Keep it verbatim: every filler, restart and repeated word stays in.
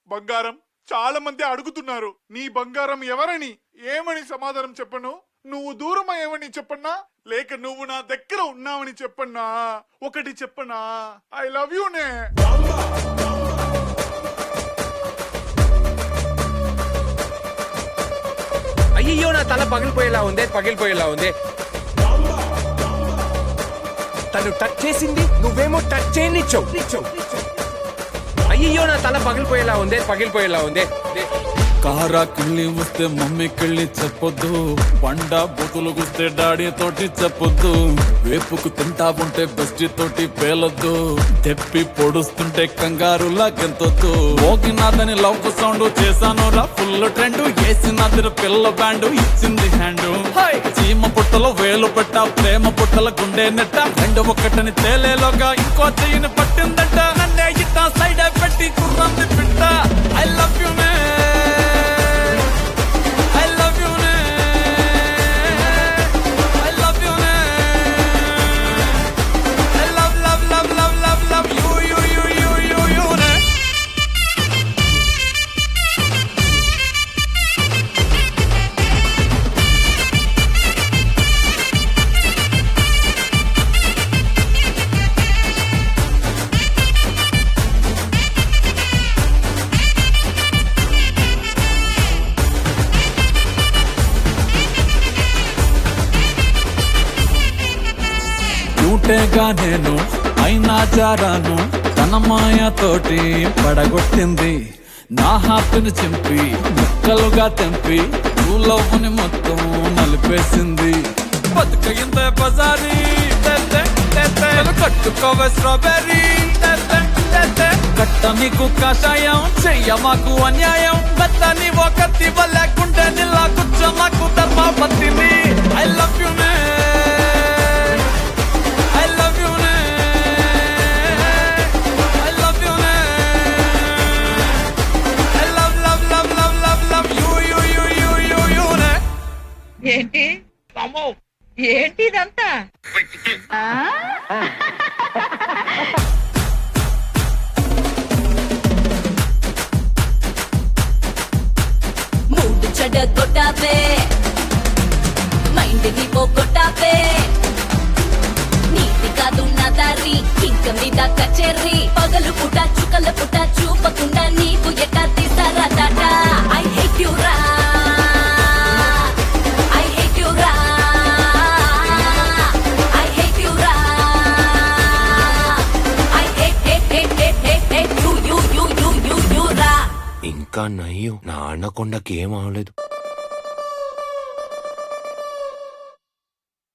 బంగారం, చాలా మంది అడుగుతున్నారు నీ బంగారం ఎవరని. ఏమని సమాధానం చెప్పను? నువ్వు దూరం అయ్యావని చెప్పన్నా, లేక నువ్వు నా దగ్గర ఉన్నావని చెప్పన్నా? ఒకటి చెప్పనా, ఐ లవ్ యూ నే. అయ్యో నా తల పగిలిపోయేలా ఉంది, పగిలిపోయేలా ఉంది. తను టచ్ చేసింది, నువ్వేమో టచ్ చేయనిచ్చావు. అయ్యో నా తల పగిలిపోయేలా ఉంది, పగిలిపోయేలా ఉంది. కారా కిళ్ళి వస్తే మమ్మీ కిళ్ళి చెప్పొద్దు, బండ బుతులు గుస్తే డాడీ తోటి చెప్పొద్దు, వేపుకు తింటా ఉంటే బెస్టీ తోటి పేలొద్దు, తెప్పి పొడుస్తుంటే కంగారు లాగెంతొద్దు. మోగినాదని లవ్ కు సౌండ్ చేశాను రా ఫుల్ ట్రెండ్, వేసినాదిర పిల్ల బ్యాండ్ ఇచ్చింది హ్యాండ్. చీమ పుట్టలో వేలు పెట్ట, ప్రేమ పుట్టల గుండె నెట్ట, రెండు ఒక్కటని తేలేలోగా ఇంకో చెయ్యిని పట్టిందట. నన్నే ఇట్ట సైడ్ పెట్టి కుర్రంది పిట్ట. ఐ లవ్ యు నే, గా నేను అయినా జారాను, తన మాయతోటి పడగొట్టింది నా హార్ట్ని చింపి, ముక్కలుగా తెంపి లవ్వుని మొత్తం నలిపేసింది. బతుకయిందే బజారీ, కట్టుకోవే స్ట్రాబెర్రీ, కట్ట నీకు కషాయం, చెయ్య మాకు అన్యాయం, బెత్తని ఒకటి లేకుంటే నిల్లా కూర్చ మాకు ధర్మపతిని. ఐ లవ్ యు నే, ఏంటి ఏంటి ఇదంతా? మూడు చెడ కొట్టావే, మైండ్ ని పోగొట్టావే, నీతి కాదు నా దారి, ఇంక మీద కచేరి, పగలు పుట చుక్కల పుట చూపకుండా నీకు ఎట్టా తీసారా టాట. ఐ హేట్ యు రా, ఇంకా నయ్యో నా అన్నకొండకి ఏం అవలేదు.